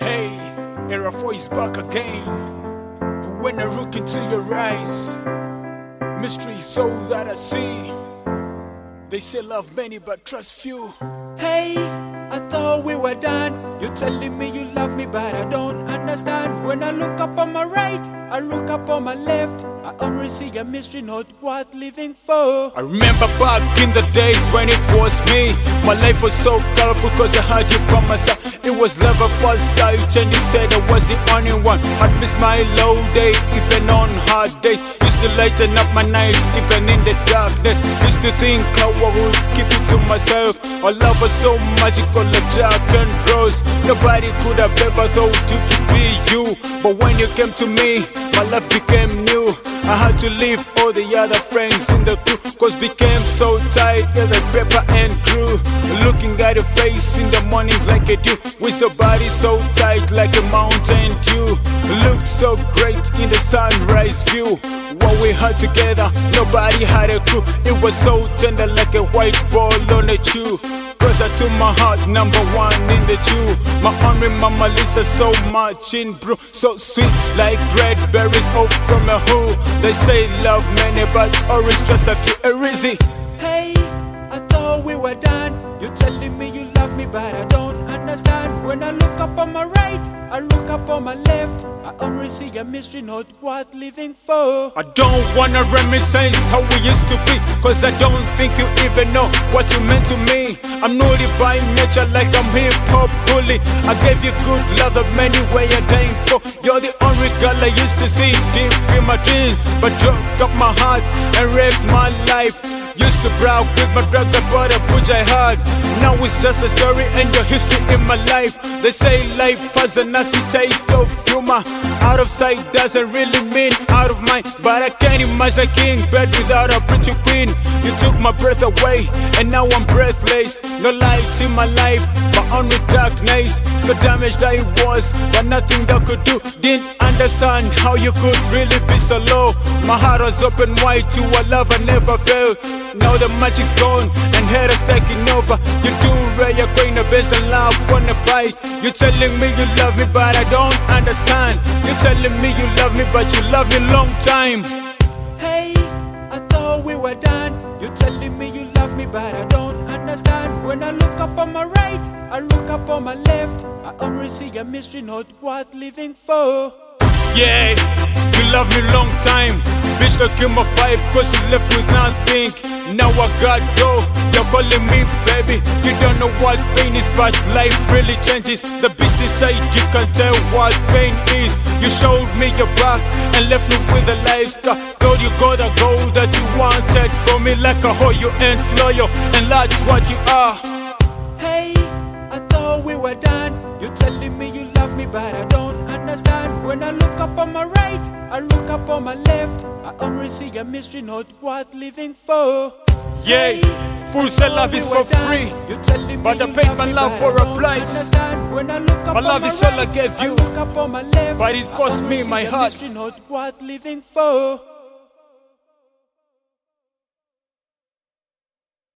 Hey, Era 4 is back again. When I look into your eyes, mystery is all that I see. They say love many but trust few. Hey, I thought we were done. You're telling me you love me, but I don't understand. When I look up on my right, I look up on my left, I only see a mystery not worth living for. I remember back in the days when it was me. My life was so colorful cause I had you by my side. It was love at first sight and you said I was the only one. I'd miss my low day even on hard days. Used to lighten up my nights even in the darkness. Used to think how I would keep it to myself. Our love was so magical like Jack and Rose. Nobody could have ever thought you to be you. But when you came to me, my life became new. I had to leave all the other friends in the crew, cause became so tight, yeah, the paper and grew. Looking at your face in the morning like a dew, with the body so tight like a mountain dew. Looked so great in the sunrise view. What we had together, nobody had a clue. It was so tender like a white ball on a chew. Closer to my heart, #1 in the chew. My only Mama Lisa, so much in brew. So sweet like red berries off from a who. They say love many but orange just a few. Easy. Hey, I thought we were done. You're telling me you love me, but I don't understand. When I look up on my right, I look up on my left, I only see a mystery not worth living for. I don't wanna reminisce how we used to be, cause I don't think you even know what you meant to me. I'm naughty by nature like I'm hip-hop holy. I gave you good love that many way you're dying for. You're the only girl I used to see deep in my dreams, but broke up my heart and raped my life. Used to brag with my drugs about a push I had. Now it's just a story and your history in my life. They say life has a nasty taste of humor. Out of sight doesn't really mean out of mind, but I can't imagine a king bed without a pretty queen. You took my breath away and now I'm breathless. No light in my life, but only darkness. So damaged I was, but nothing that could do. Didn't understand how you could really be so low. My heart was open wide to a love I never felt. Now the magic's gone and haters taking over. You do rare, you're going to base the love on a bite. You're telling me you love me, but I don't understand. You're telling me you love me, but you love me long time. Hey, I thought we were done. You're telling me you love me, but I don't understand. When I look up on my right, I look up on my left, I only see a mystery not worth living for. Yeah, you love me long time. Bitch, don't kill my vibe cause you left with nothing. Now I got go, you're calling me baby. You don't know what pain is, but life really changes. The beast inside, you can't tell what pain is. You showed me your back and left me with a life scar. Thought you got a goal that you wanted from me, like a hoe you ain't loyal, and that's what you are. Hey, I thought we were done. You're telling me you love me, but I don't understand. When I look up on my right, I look up on my left, I only see a mystery not worth living for. Yeah, fools say love is for free, but I paid my love for a price. My love is all I gave you, but it cost me my heart. Not worth living for.